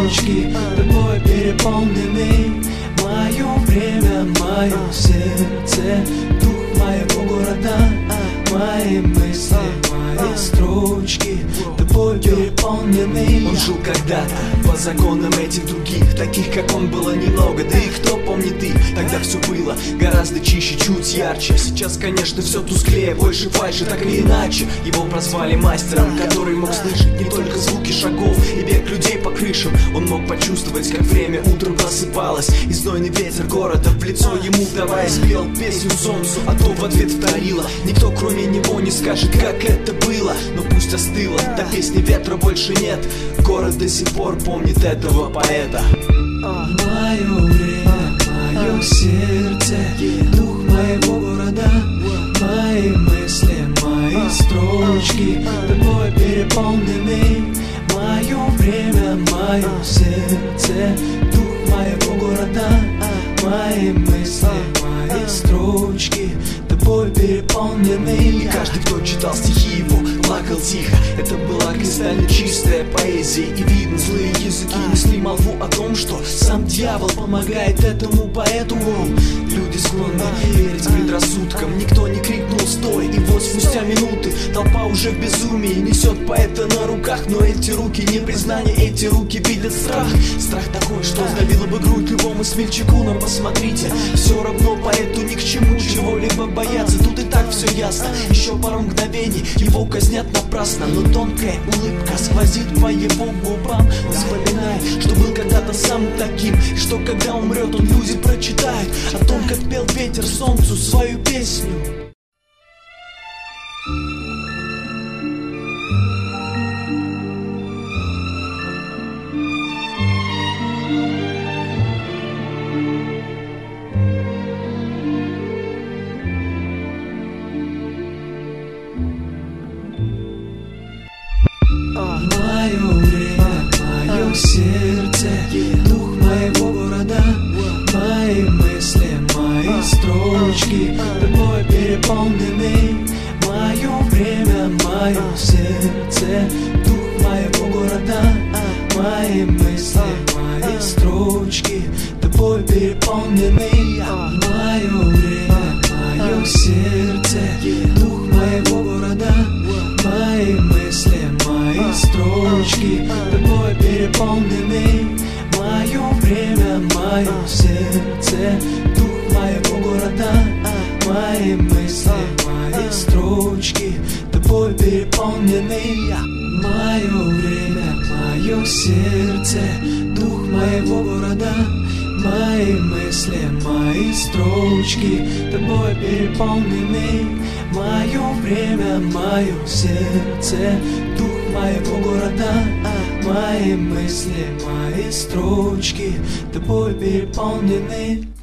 строчки тобой переполнены. Мое время, мое сердце, дух моего города, мои мысли, мои строчки тобой переполнены. Он жил когда-то по законам этих других, таких как он было немного, да и кто помнит их. Тогда все было гораздо чище, чуть ярче. Сейчас, конечно, все тусклее, больше фальши, так или иначе. Его прозвали мастером, который мог слышать не только звуки шагов и бег людей по крышам. Он мог почувствовать, как время утром просыпалось, и знойный ветер города в лицо ему вдаваясь пел песню солнцу, а то в ответ вторила. Никто кроме него не скажет, как это было, но пусть остыло, до песни ветра больше нет. Город до сих пор помнит этого поэта. Мое время, мое сердце, дух моего города, мои мысли, мои строчки тобой переполнены. Мое время, мое сердце, дух моего города, мои мысли, мои строчки тобой переполнены. И каждый, кто читал стихи его, плакал тихо. Это была кристально чистая поэзия, и видно, злые языки несли молву о том, что сам дьявол помогает этому поэту. Люди склонны верить предрассудкам, никто не крикнул «стой!» И вот спустя минуты толпа уже в безумии несет поэта на руках. Но эти руки не признание, эти руки видят страх. Страх такой, что сдавило бы грудь любому смельчаку. Но посмотрите, все равно поэту ни к чему чего-либо бояться. Тут и так все ясно, еще пару мгновений его казнят напрасно. Но тонкая улыбка сквозит по его губам. Он вспоминает, что был когда-то сам таким, и что когда умрет, он люди прочитает о том, как пел ветер солнцу свою песню. Мое время, мое сердце, дух моего города, мои мысли, мои строчки тобой переполнены. Мое время, мое сердце, дух моего города, мои мысли, мои строчки тобой переполнены. Мое время, мое сердце, дух моего города, мои мысли, мои строчки тобой переполнены. Мое время, мое сердце, дух моего города, мои мысли, мои строчки тобой переполнены. Мое время, мое сердце, дух моего города, мои мысли, мои строчки тобой переполнены. Мое время, мое сердце, дух моего города, мои мысли, мои строчки тобой переполнены.